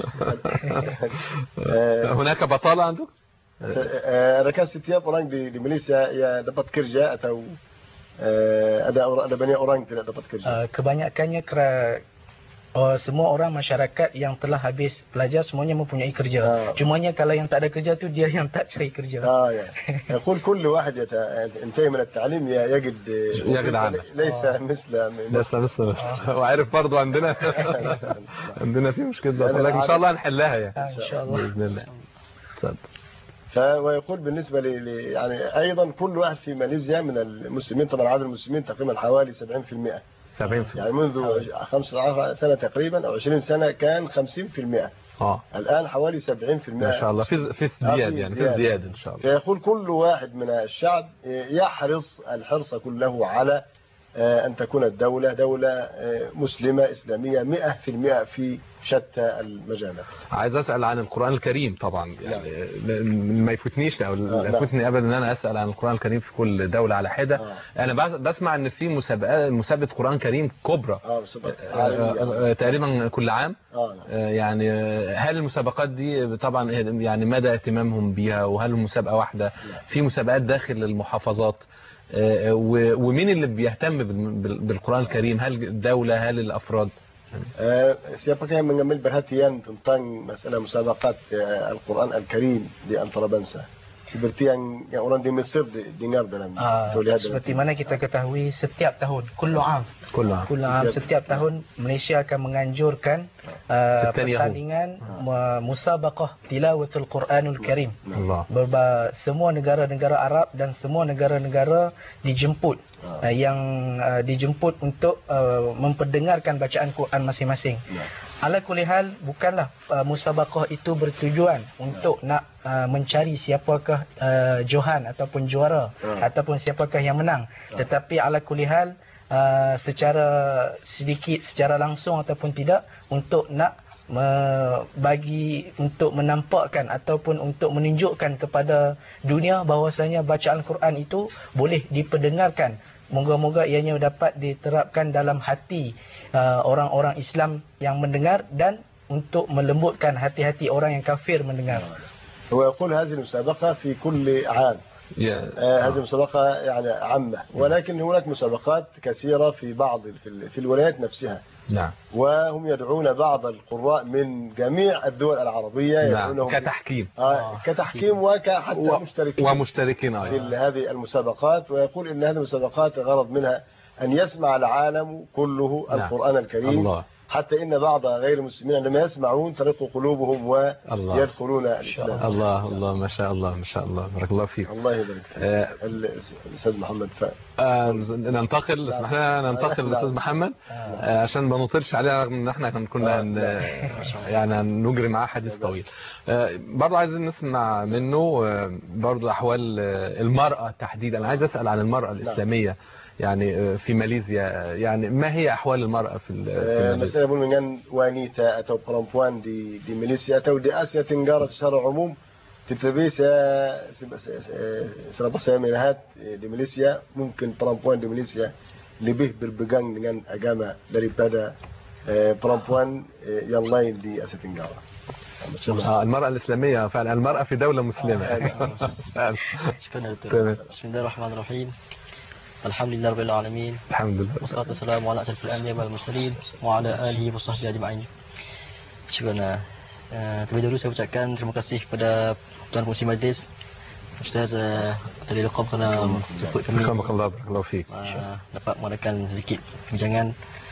هناك بطالة عندك؟ Rekan setiap orang di di Malaysia ya dapat kerja atau ada ada banyak orang tidak dapat kerja. Uh, kebanyakannya kera Oh, semua orang masyarakat yang telah habis belajar semuanya mempunyai kerja. Ah. Cumanya kalau yang tak ada kerja tu dia yang tak cari kerja. اه يعني يقول كل واحد ينتهي من التعليم يجد يجد عمل ليس مثل ليس مثل وعارف برضه عندنا عندنا في مشكلة لكن ان شاء الله نحلها يعني ان شاء الله باذن الله. فويقول بالنسبة ل يعني أيضا كل واحد في ماليزيا من المسلمين، طبعا عدد المسلمين تقريبا حوالي سبعين بالمئة سبعين بالمئة يعني منذ خمسة عشر سنة تقريبا أو عشرين سنة كان خمسين بالمئة. اه الآن حوالي سبعين بالمئة ما شاء الله في في ازدياد يعني في ازدياد إن شاء الله. فيقول كل واحد من الشعب يحرص الحرص كله على أن تكون الدولة دولة مسلمة إسلامية مئة في المئة في شتى المجالات. عايز أسأل عن القرآن الكريم طبعا، يعني ما يفوتنيش أو لا يفوتني أبدا أن أنا أسأل عن القرآن الكريم في كل دولة على حدة. آه. أنا بسمع أن في مسابقات مسابقة قرآن كريم كبرى آه آه تقريبا كل عام. آه. يعني هل المسابقات دي طبعا يعني مدى اهتمامهم بيها، وهل المسابقة واحدة في مسابقات داخل المحافظات، ومين اللي بيهتم بالقرآن الكريم؟ هل الدولة هل الأفراد؟ Siapakah yang mengambil perhatian tentang masalah musabaqat Al-Quran Al-Karim di antara bangsa? Seperti yang yang orang di Mesir dengar dalam uh, seperti mana kita ketahui setiap tahun kullu am kullu am setiap tahun Malaysia akan menganjurkan uh, pertandingan uh. musabaqah tilawatul Quranul Karim. Allah. Berba semua negara-negara Arab dan semua negara-negara dijemput uh. Uh, yang uh, dijemput untuk uh, memperdengarkan bacaan Quran masing-masing. Uh. Ala kulli hal, bukanlah uh, musabaqah itu bertujuan untuk nak uh, mencari siapakah uh, johan ataupun juara uh. ataupun siapakah yang menang, uh. tetapi ala kulli hal uh, secara sedikit secara langsung ataupun tidak untuk nak uh, bagi untuk menampakkan ataupun untuk menunjukkan kepada dunia bahawasanya bacaan Quran itu boleh diperdengarkan. Moga-moga ianya dapat diterapkan dalam hati uh, orang-orang Islam yang mendengar dan untuk melembutkan hati-hati orang yang kafir mendengar. ويقول هذه المسابقة في كل عام. هذه المسابقة يعني عامة، ولكن هناك مسابقات كثيرة في بعض في الولايات نفسها. نعم. وهم يدعون بعض القراء من جميع الدول العربية يدعونهم كتحكيم آه كتحكيم وكحتى و... مشتركين ومشتركين في آه. هذه المسابقات. ويقول إن هذه المسابقات الغرض منها أن يسمع العالم كله نعم. القرآن الكريم. الله. حتى إن بعض غير المسلمين عندما يسمعون ترق قلوبهم ويدخلون الإسلام. الله الله ما شاء الله ما شاء الله، بارك الله فيك. الله يبارك فيك. آه الأستاذ محمد فهد. آه ننتقل اسمح لنا ننتقل للأستاذ محمد آه عشان ما نطيرش عليه، رغم ان احنا كنا آه يعني نجري معاه حديث طويل. آه برضه عايزين نسمع منه آه برضه أحوال آه المرأة تحديدا. أنا عايز أسأل عن المرأة الإسلامية يعني في ماليزيا، يعني ما هي أحوال المرأة في ماليزيا؟ Saya pun dengan wanita atau perempuan di di Malaysia atau di Asia Tenggara secara umum, tetapi saya selama saya melihat di Malaysia, mungkin perempuan di Malaysia lebih berpegang dengan agama daripada perempuan yang lain di Asia Tenggara. المرأة الإسلامية فعلا، المرأة في دولة مسلمة. بسم الله الرحمن الرحيم. Alhamdulillah rabbil alamin. Alhamdulillah. Wassalatu wassalamu ala asyrafil anbiya'i wal mursalin wa ala alihi wa sahbihi ajma'in. Syukurlah. Uh, terlebih dahulu saya ucapkan terima kasih kepada Tuan Pengerusi Majlis Ustaz Tadi Leqam kerana jemput kami. Alhamdulillah fiik. Uh, dapat mengadakan sedikit perbincangan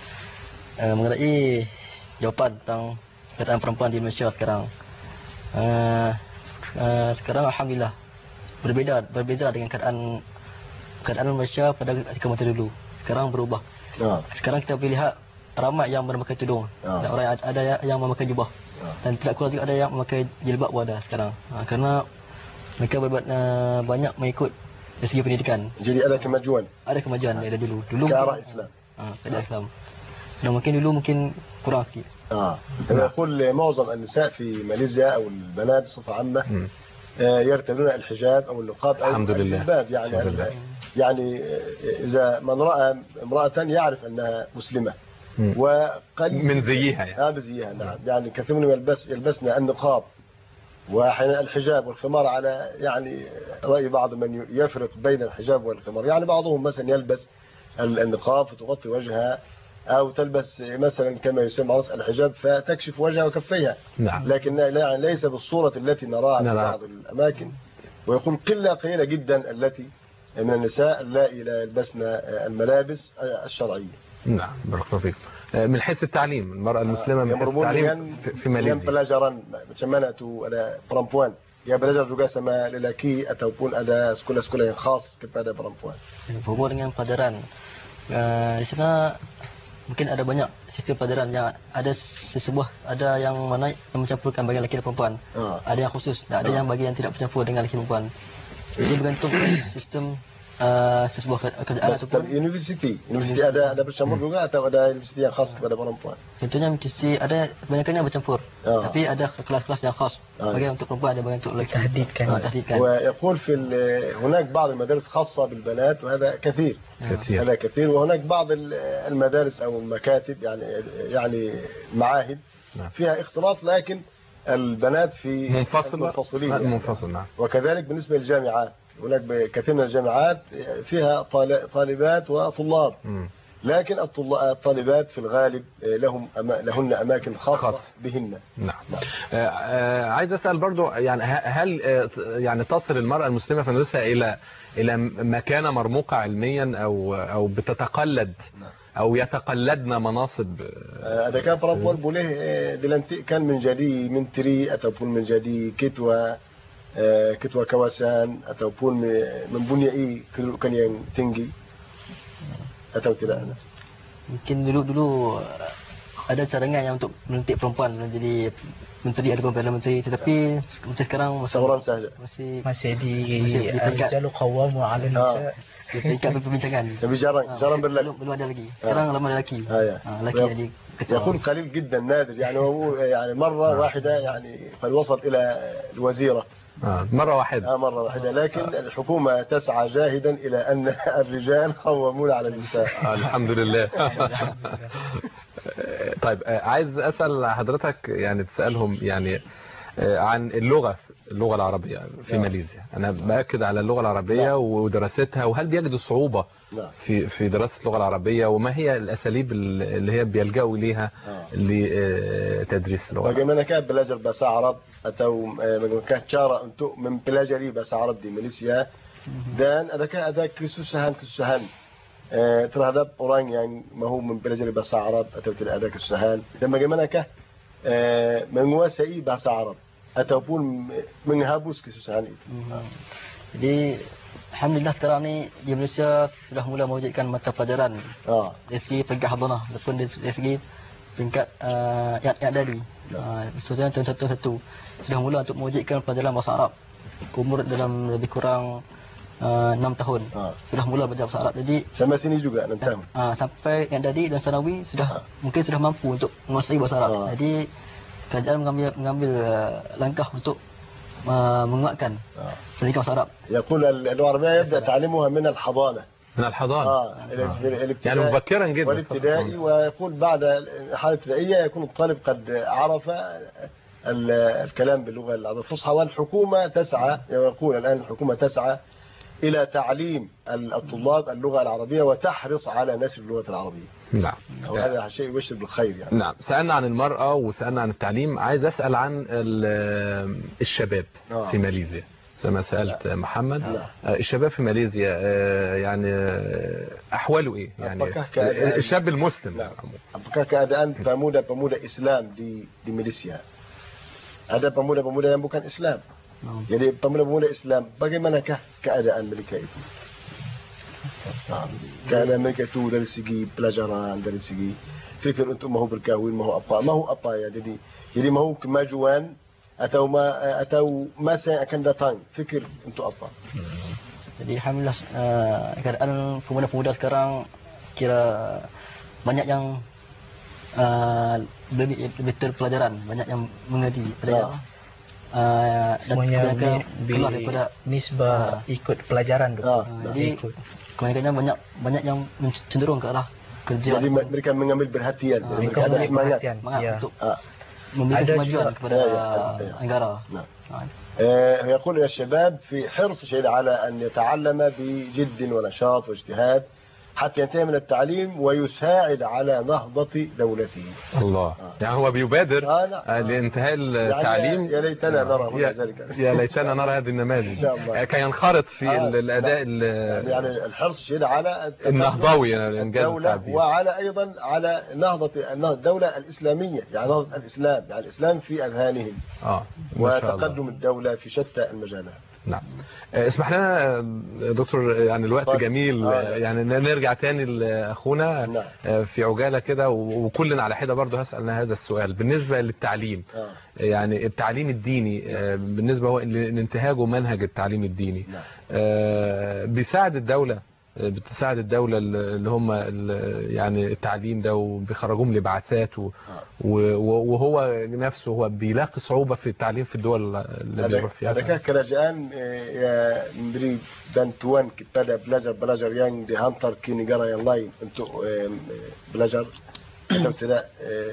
uh, mengenai jawapan tentang keadaan perempuan di Malaysia sekarang. Uh, uh, sekarang alhamdulillah berbeza berbeza dengan keadaan keadaan Malaysia pada ketika masa dulu. Sekarang berubah. Ya. Sekarang kita boleh lihat ramai yang memakai tudung. Ya. Dan orang ada yang memakai jubah. Ya. Dan tidak kurang juga ada yang memakai jilbab pun ada sekarang. Ha, kerana mereka berbuat uh, banyak mengikut dari segi pendidikan. Jadi ada kemajuan. Ada kemajuan dari dulu. Dulu ke arah Islam. Ha, ke arah Islam. Dan mungkin dulu mungkin kurang sikit. Ah. يقول معظم النساء في ماليزيا او البنات بصفه عامه يرتدون الحجاب او النقاب او الجلباب. يعني يعني إذا من رأى امرأة يعرف أنها مسلمة وقليل من زيها يعني. هذا زيها نعم. يعني كثير منهم يلبس يلبسن النقاب وأحيانا الحجاب والخمار، على يعني رأي بعض من يفرق بين الحجاب والخمار. يعني بعضهم مثلا يلبس النقاب فتغطي وجهها، أو تلبس مثلا كما يسمى الحجاب فتكشف وجهها وكفيها. نعم. لكن يعني ليس بالصورة التي نراها في بعض الأماكن. ويقول قلة قليلة جدا التي من النساء اللائي لا يلبسن الملابس الشرعية. نعم بارك الله فيك. من حيث التعليم المرأة المسلمة من حيث التعليم في ماليزيا. Yang pelajaran macam mana tu ada perempuan yang belajar juga sama lelaki ataupun ada sekolah-sekolah yang khas kepada perempuan. Berhubung dengan pelajaran uh, di sana mungkin ada banyak sistem pelajaran yang ada sesebuah ada yang mana yang mencampurkan bagian lelaki dan perempuan. Uh. Ada yang khusus dan ada uh. yang bagi yang tidak bercampur dengan lelaki dan perempuan. Jadi bergantung sistem uh, sesebuah kerjaan Mas, ataupun universiti, universiti ada ada bercampur juga atau ada universiti yang khas kepada perempuan? contohnya mesti ada kebanyakannya bercampur. Ah. Tapi ada kelas-kelas yang khas. Ah. Bagi untuk perempuan ada bagi untuk lelaki. Tahdidkan. Ah, tahdidkan. ويقول في ال- هناك بعض المدارس خاصة بالبنات وهذا كثير كثير. هذا كثير وهناك بعض ال- المدارس أو المكاتب يعني يعني معاهد نعم. فيها اختلاط لكن البنات في منفصلة منفصلين آه، يعني. منفصل نعم. وكذلك بالنسبة للجامعات هناك كثير من الجامعات فيها طال- طالبات وطلاب مم. لكن الطل- الطالبات في الغالب لهم أما- لهن أماكن خاصة خاص. بهن. نعم. آه، آه، عايز اسال برضو يعني ه- هل آه، يعني تصل المراه المسلمه في اندونيسيا الى الى مكانه مرموقه علميا او او بتتقلد او يتقلدن مناصب؟ ada kan perempuan boleh eh, dilantikkan menjadi menteri ataupun menjadi ketua eh, ketua kawasan ataupun me- mempunyai kedudukan yang tinggi atau tidak? Mungkin dulu-dulu ada cadangan yang untuk melantik perempuan menjadi menteri ataupun perdana menteri, tetapi macam sekarang masih Seorang sahaja. masih Masih di Masih di peringkat. Rijalu Qawwamu 'ala nisa. di peringkat perbincangan. Tapi jarang Ah, jarang belum, berlaku. belum ada lagi. Sekarang lama lelaki. Ah, ya. Ah, lelaki Ya. jadi ketua. يكون قليل جدا نادر يعني هو يعني مرة واحدة يعني قد وصلت إلى الوزيرة آه، مره واحده. آه مرة واحدة لكن الحكومة تسعى جاهدا إلى أن الرجال قوامون على النساء. آه، الحمد لله. طيب آه، عايز اسال حضرتك يعني تسالهم يعني آه، عن اللغه اللغه العربيه في نعم. ماليزيا. انا باكد على اللغه العربيه نعم. ودراستها، وهل بيجدوا صعوبه نعم. في في دراسه اللغه العربيه، وما هي الاساليب اللي هي بيلجأوا ليها آه. لتدريس اللغه العربيه؟ Bagaimana kan belajar bahasa Arab atau eh, bagaimana cara untuk mempelajari bahasa Arab di Malaysia dan adakah ada kesusahan-kesusahan eh, terhadap orang yang mahu mempelajari bahasa Arab atau tidak ada kesusahan dan bagaimanakah eh, menguasai bahasa Arab ataupun menghapus kesusahan itu? Hmm. Jadi alhamdulillah sekarang ni di Malaysia sudah mula mewujudkan mata pelajaran Ah, dari segi peringkat hadanah ataupun dari dari segi peringkat uh, yang yang dari uh, contohnya contoh satu sudah mula untuk mewujudkan pelajaran bahasa Arab umur dalam lebih kurang uh, enam tahun Ah. sudah mula belajar bahasa Arab. Jadi sama sini juga enam tahun. uh, sampai yang dari dan sanawi sudah mungkin sudah mampu untuk menguasai bahasa Arab. Ah. Jadi kerajaan mengambil mengambil uh, langkah untuk uh, menguatkan Ah. pendidikan bahasa Arab. يقول اللغة العربية يبدأ تعليمها من الحضانة. من الحضانه. آه. الابتدائي يعني مبكرا جدا. والابتدائي ويقول بعد الحالة الابتدائية يكون الطالب قد عرف ال- الكلام باللغة العربية الفصحى والحكومة تسعى يقول الآن الحكومة تسعى إلى تعليم الطلاب اللغة العربية وتحرص على نشر اللغة العربية نعم. وهذا شيء يبشر بالخير يعني. نعم. سألنا عن المرأة وسألنا عن التعليم، عايز أسأل عن ال- الشباب آه. في ماليزيا زي ما سألت محمد. نعم. آه، الشباب في ماليزيا آه، يعني آه، أحواله إيه؟ يعني Apakah keadaan- الشاب المسلم. Nah, apakah keadaan pemuda-pemuda Islam di di Malaysia? Ada pemuda-pemuda yang bukan Islam. Hmm. Jadi pemuda-pemuda Islam, bagaimanakah keadaan mereka itu? Nah, keadaan mereka itu dari segi pelajaran, dari segi fikir untuk mahu berkahwin, mahu apa, mahu apa ya. Jadi jadi mahu kemajuan atau ma, atau masa yang akan datang, fikir untuk apa? Jadi alhamdulillah uh, keadaan pemuda-pemuda sekarang kira banyak yang uh, lebih lebih terpelajaran, banyak yang mengerti pelajaran. Uh, Semuanya kebanyakan bi, keluar daripada nisbah ikut pelajaran tu. Ah, uh, jadi ikut. kebanyakannya banyak banyak yang cenderung ke arah kerja. Jadi mereka mengambil perhatian, Ah, mereka mereka ada ambil semangat. perhatian. semangat Ya. untuk Ah. memberikan Ada kemajuan juga- kepada Ya, ya, ada, ya. negara. Nah. Ah. آه، يقول الشباب في حرص شديد على أن يتعلم بجد ونشاط واجتهاد حتى ينتهي من التعليم ويساعد على نهضة دولته. الله. يعني هو بيبادر آه، نعم. آه، لانتهاء التعليم. يعني يا ليتنا نرى هنا يا, ذلك. يا ليتنا نرى هذه النماذج إن شاء الله. كي ينخرط في آه، ال- الأداء ال- يعني يعني الحرص شديد على النهضوي، يعني إنجاز الدولة التعبير. وعلى أيضا على نهضة الدولة الإسلامية يعني نهضة الإسلام يعني الإسلام في أذهانهم اه ما شاء الله. وتقدم الدولة في شتى المجالات. نعم. اسمح لنا دكتور، يعني الوقت طيب. جميل، آه. يعني نرجع تاني لاخونا نعم. في عجاله كده، وكلنا على حده برضه هسألنا هذا السؤال بالنسبه للتعليم. آه. يعني التعليم الديني، نعم. بالنسبه هو لانتهاجه منهج التعليم الديني، نعم. بيساعد الدوله بتساعد الدولة اللي هم يعني التعليم ده، وبيخرجوهم لبعثات، وهو نفسه هو بيلاقي صعوبة في التعليم في الدول اللي بيروح فيها. Adakah kerajaan ya memberi bantuan kepada pelajar-pelajar yang dihantar ke negara yang lain untuk belajar atau tidak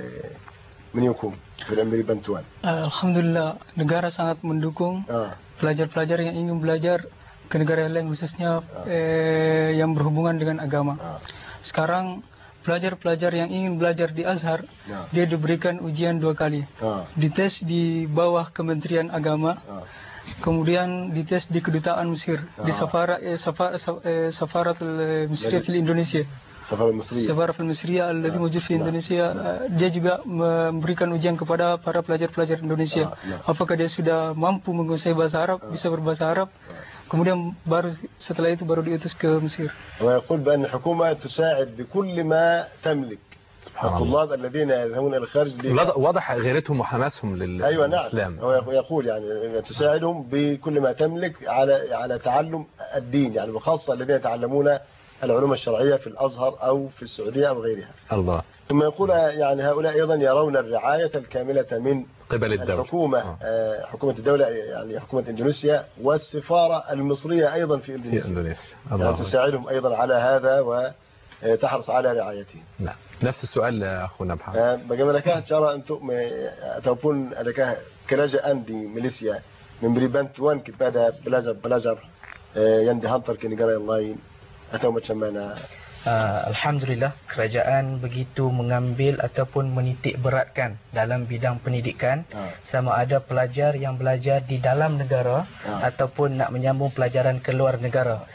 menyokong dan memberi bantuan? Alhamdulillah, negara sangat mendukung pelajar-pelajar yang ingin belajar ke negara lain, khususnya eh, yang berhubungan dengan agama. Sekarang pelajar-pelajar yang ingin belajar di Azhar, dia diberikan ujian dua kali. Dites di bawah Kementerian Agama, kemudian dites di Kedutaan Mesir, di Safara eh, Safar, eh, Safarat al-Misriyah di Indonesia. Safarat al-Misriyah alladhi mujud di Indonesia. Dia juga memberikan ujian kepada para pelajar-pelajar Indonesia. Apakah dia sudah mampu menguasai bahasa Arab, bisa berbahasa Arab? kemudian baru setelah itu baru diutus ke Mesir. ويقول بأن الحكومة تساعد بكل ما تملك الطلاب الذين يذهبون إلى الخارج. واضح غيرتهم وحماسهم للإسلام. أيوة نعم. هو يقول يعني تساعدهم بكل ما تملك على على تعلم الدين، يعني وخاصة الذين يتعلمون العلوم الشرعية في الأزهر أو في السعودية أو غيرها. الله. ثم يقول يعني هؤلاء أيضا يرون الرعاية الكاملة من قبل الدولة. الحكومة آه. حكومة الدولة يعني حكومة إندونيسيا والسفارة المصرية أيضا في إندونيسيا. في إندونيسيا. الله. يعني تساعدهم أيضا على هذا وتحرص على رعايتهم. نعم. نفس السؤال أخونا محمد. Bagaimanakah cara untuk ataupun adakah kerajaan di Malaysia memberi bantuan kepada pelajar-pelajar yang dihantar ke negara yang lain atau macam mana? Uh, Alhamdulillah, kerajaan begitu mengambil ataupun menitik beratkan dalam bidang pendidikan, uh. sama ada pelajar yang belajar di dalam negara uh. ataupun nak menyambung pelajaran ke luar negara.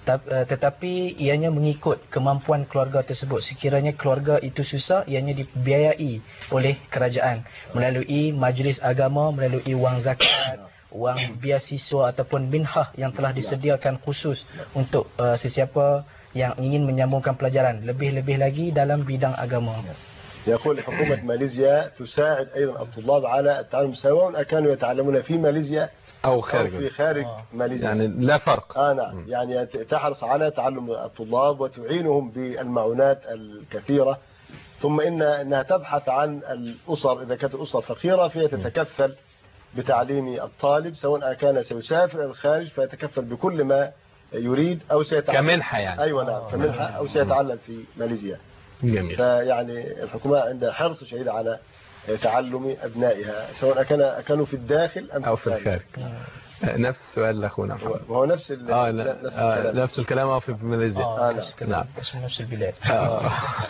Tetapi ianya mengikut kemampuan keluarga tersebut. Sekiranya keluarga itu susah, ianya dibiayai oleh kerajaan melalui majlis agama, melalui wang zakat, wang biasiswa ataupun minhah yang telah disediakan khusus untuk uh, sesiapa yang ingin menyambungkan pelajaran, lebih-lebih lagi dalam bidang agama. يقول حكومة ماليزيا تساعد أيضا الطلاب على التعلم سواء كانوا يتعلمون في ماليزيا أو خارج, أو في خارج آه. ماليزيا. يعني لا فرق. آه نعم. يعني تحرص على تعلم الطلاب وتعينهم بالمعونات الكثيرة. ثم إن إنها تبحث عن الأسر، إذا كانت الأسرة فقيرة فهي تتكفل بتعليم الطالب، سواء كان سيسافر إلى الخارج فيتكفل بكل ما يريد أو سيتعلم كمنحة يعني. أيوة نعم كمنحة أو سيتعلم في ماليزيا. جميل. فيعني الحكومة عندها حرص شديد على تعلم أبنائها سواء كان كانوا في الداخل أم أو في الخارج. نفس السؤال لأخونا محمد. وهو نفس آه نفس الكلام. نفس الكلام أو في ماليزيا. آه آه نعم. نفس البلاد. آه.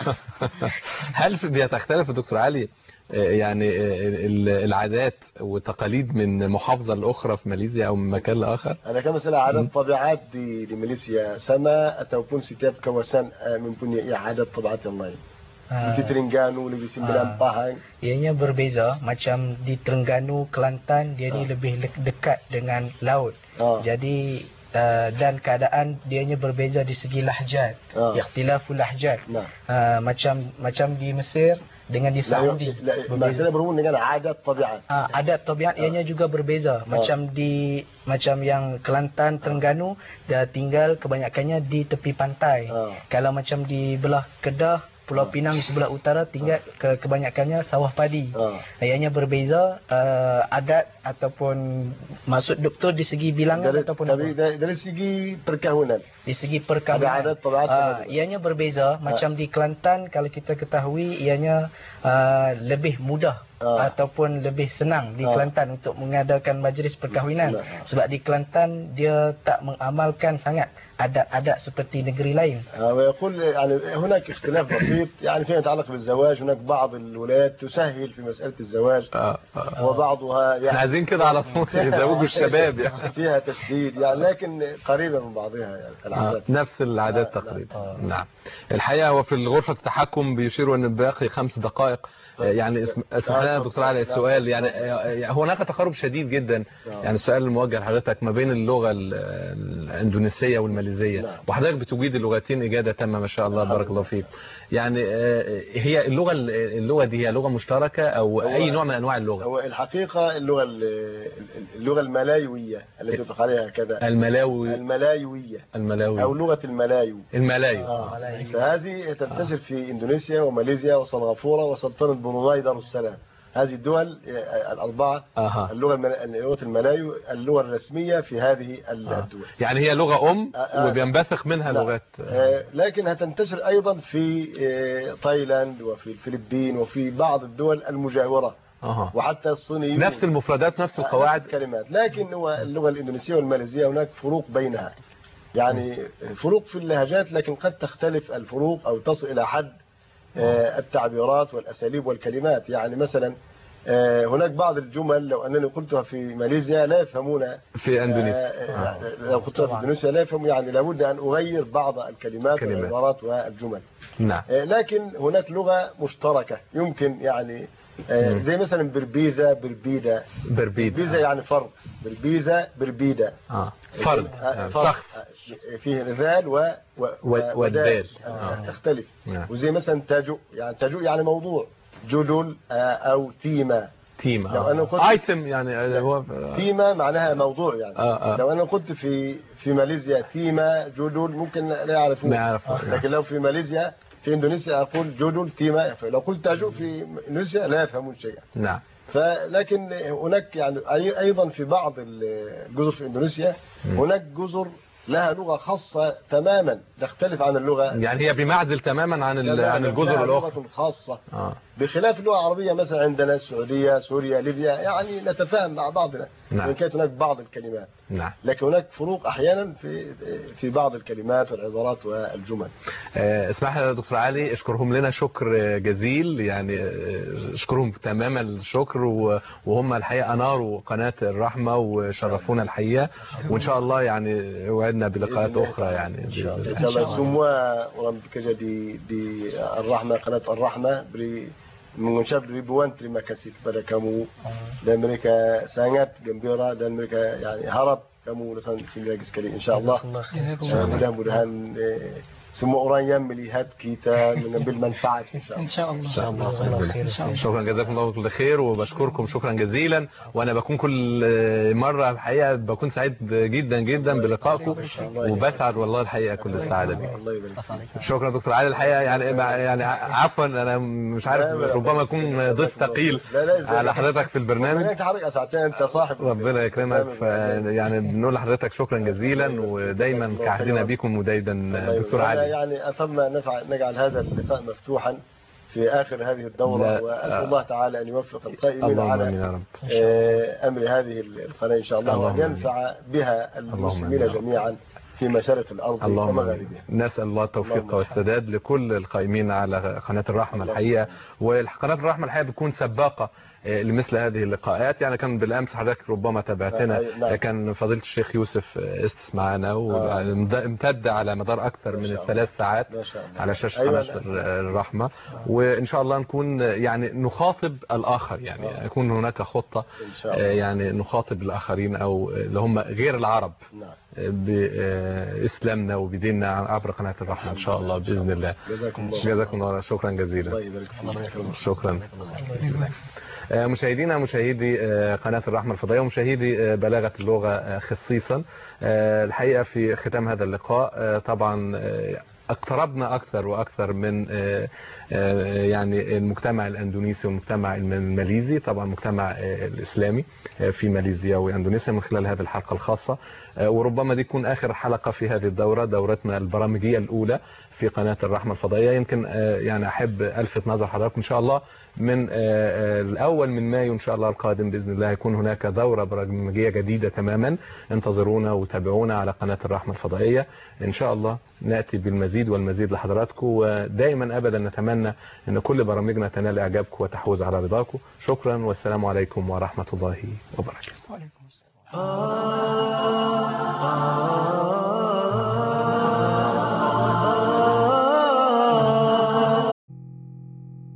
هل بيتختلف دكتور علي يعني العادات والتقاليد من محافظة لأخرى في ماليزيا أو من مكان لآخر؟ أنا كما سأل عادات طبيعات di di Malaysia sama ataupun setiap kawasan mempunyai adat tabiat yang lain. Di Terengganu, di Sembilan Pahang. Ianya berbeza. Macam di Terengganu, Kelantan, dia ni lebih dekat dengan laut. Jadi uh, dan keadaan dianya berbeza di segi lahjat. Ikhtilaful lahjat. Uh, macam macam di Mesir dengan di Saudi. Masalah berhubung dengan adat tabiat. Ah, adat tabiat ianya juga berbeza. Macam di macam yang Kelantan, Terengganu, dah tinggal kebanyakannya di tepi pantai. Kalau macam di belah Kedah, Pulau Pinang di sebelah utara, tinggal ke kebanyakannya sawah padi. Ianya berbeza uh, adat ataupun maksud doktor di segi bilangan dari, ataupun dari, dari, dari segi perkahwinan. Di segi perkahwinan. Ada adat tabiat. Uh, ianya berbeza. Macam di Kelantan kalau kita ketahui ianya uh, lebih mudah uh. ataupun lebih senang di uh. Kelantan untuk mengadakan majlis perkahwinan. Uh. Sebab di Kelantan dia tak mengamalkan sangat adat-adat seperti negeri lain. ويقول يعني هناك اختلاف بسيط يعني فيما يتعلق بالزواج. هناك بعض الولايات تسهل في مسألة الزواج وبعضها يعني عايزين كده على طول يزوجوا الشباب يعني فيها تسديد يعني لكن قريبة من بعضها يعني العادات نفس العادات تقريبا. نعم. الحقيقة هو في غرفة التحكم بيشيروا ان باقي خمس دقائق يعني اسمح لنا الآن دكتور علي السؤال يعني هناك تقارب شديد جدا، يعني السؤال الموجه لحضرتك ما بين اللغة الإندونيسية والماليزية، وحضرتك بتجيد اللغتين إجادة تامة ما شاء الله بارك الله فيك. يعني هي اللغة اللغة دي هي لغة مشتركة أو أي نوع من أنواع اللغة؟ هو الحقيقة اللغة اللغة الملايوية التي يطلق عليها كذا الملاوي الملايوية الملاوي أو لغة الملايو الملايو آه. فهذه تنتشر في إندونيسيا وماليزيا وسنغافورة وسلطنة بروناي دار السلام. هذه الدول الأربعة آه. اللغة لغة الملايو اللغة الرسمية في هذه الدول. آه. يعني هي لغة أم آه. وبينبثق منها لا. لغات آه. لكن هتنتشر أيضا في آه. تايلاند وفي الفلبين وفي بعض الدول المجاورة. أه. وحتى الصينيين نفس المفردات نفس القواعد نفس الكلمات، لكن هو اللغة الإندونيسية والماليزية هناك فروق بينها، يعني فروق في اللهجات، لكن قد تختلف الفروق أو تصل إلى حد آه التعبيرات والأساليب والكلمات. يعني مثلا آه هناك بعض الجمل لو أنني قلتها في ماليزيا لا يفهمونها في إندونيسيا، آه آه لو قلتها في إندونيسيا لا يفهمون، يعني لابد أن أغير بعض الكلمات كلمات. والعبارات والجمل. نعم. آه لكن هناك لغة مشتركة يمكن يعني آه زي مثلا بربيزة بربيدة. بربيدة بربيزة يعني فرد، بربيزة بربيدة اه فرد آه شخص فيه الذال و والدال آه تختلف. آه. وزي مثلا تاجو، يعني تاجو يعني موضوع، جدل آه او تيما تيما لو انا قلت ايتم يعني هو تيما معناها موضوع يعني آه آه. لو انا قلت في في ماليزيا تيما جدل ممكن لا يعرفون، ما يعرفون. لكن لو في ماليزيا في اندونيسيا اقول جدل تيما، لو قلت تاجو في اندونيسيا لا يفهمون شيئا. نعم. فلكن هناك يعني ايضا في بعض الجزر في اندونيسيا هناك جزر لها لغة خاصة تماما تختلف عن اللغة، يعني هي بمعزل تماما عن عن الجزر الأخرى، لغة خاصة آه. بخلاف اللغة العربية. مثلا عندنا السعودية سوريا ليبيا يعني نتفاهم مع بعضنا، نعم. وإن كانت هناك بعض الكلمات، نعم. لكن هناك فروق أحيانا في في بعض الكلمات والعبارات والجمل. آه اسمح لي يا دكتور علي اشكرهم لنا شكر جزيل، يعني اشكرهم تماما الشكر، وهم الحقيقة أناروا قناة الرحمة وشرفونا الحقيقة، وإن شاء الله يعني وعدنا بلقاءات أخرى يعني إن شاء الله. إن شاء الله semua orang bekerja di di Ar-Rahmah, Qanat Ar-Rahmah beri mengucap ribuan terima kasih kepada kamu, dan mereka sangat gembira dan mereka yani harap kamu datang sini lagi sekali insyaallah. Mudah-mudahan eh, semua orang yang melihat kita mengambil manfaat insyaallah. insyaallah. شكرا جزاكم الله كل خير، وبشكركم شكرا جزيلا، وانا بكون كل مره الحقيقه بكون سعيد جدا جدا بلقائكم، وبسعد والله الحقيقه كل السعاده بكم. شكرا دكتور علي الحقيقه، يعني يعني عفوا انا مش عارف ربما اكون ضيف ثقيل على حضرتك في البرنامج. انت صاحب ربنا يكرمك، يعني بنقول لحضرتك شكرا جزيلا، ودايما كعهدنا بكم، ودايما دكتور علي يعني أثرنا نجعل هذا اللقاء مفتوحا في آخر هذه الدورة، وأسأل الله تعالى أن يوفق القائمين على أمر هذه القناة إن شاء الله، وأن ينفع بها المسلمين جميعا في مشارق الأرض ومغاربها. نسأل الله التوفيق والسداد لكل القائمين على قناة الرحمة الحقيقة، وقناة الرحمة الحقيقة بتكون سباقة لمثل هذه اللقاءات. يعني كان بالأمس حضرتك ربما تابعتنا، كان فضيلة الشيخ يوسف استس معنا، وامتد على مدار أكثر من الثلاث ساعات على شاشة قناة الرحمة، وإن شاء الله نكون يعني نخاطب الآخر، يعني يكون هناك خطة يعني نخاطب الآخرين أو اللي هم غير العرب بإسلامنا وبديننا عبر قناة الرحمة إن شاء الله بإذن الله. جزاكم الله جزاكم الله شكرا جزيلا. شكرا. مشاهدينا مشاهدي قناة الرحمة الفضائية ومشاهدي بلاغة اللغة خصيصا، الحقيقة في ختام هذا اللقاء طبعا اقتربنا أكثر وأكثر من يعني المجتمع الأندونيسي والمجتمع الماليزي، طبعا المجتمع الإسلامي في ماليزيا وأندونيسيا من خلال هذه الحلقة الخاصة، وربما دي تكون آخر حلقة في هذه الدورة، دورتنا البرامجية الأولى في قناة الرحمة الفضائية. يمكن يعني أحب ألفت نظر حضراتكم إن شاء الله من الأول من مايو إن شاء الله القادم بإذن الله يكون هناك دورة برامجية جديدة تماما، انتظرونا وتابعونا على قناة الرحمة الفضائية إن شاء الله، نأتي بالمزيد والمزيد لحضراتكم، ودائما أبدا نتمنى أن كل برامجنا تنال إعجابكم وتحوز على رضاكم. شكرا والسلام عليكم ورحمة الله وبركاته. وعليكم السلام.